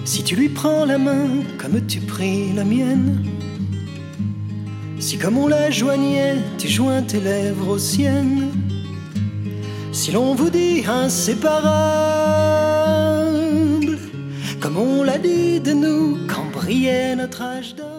Si tu lui prends la main comme tu pris la mienne, si comme on la joignait, tu joins tes lèvres aux siennes, si l'on vous dit inséparable, comme on l'a dit de nous quand brillait notre âge d'or.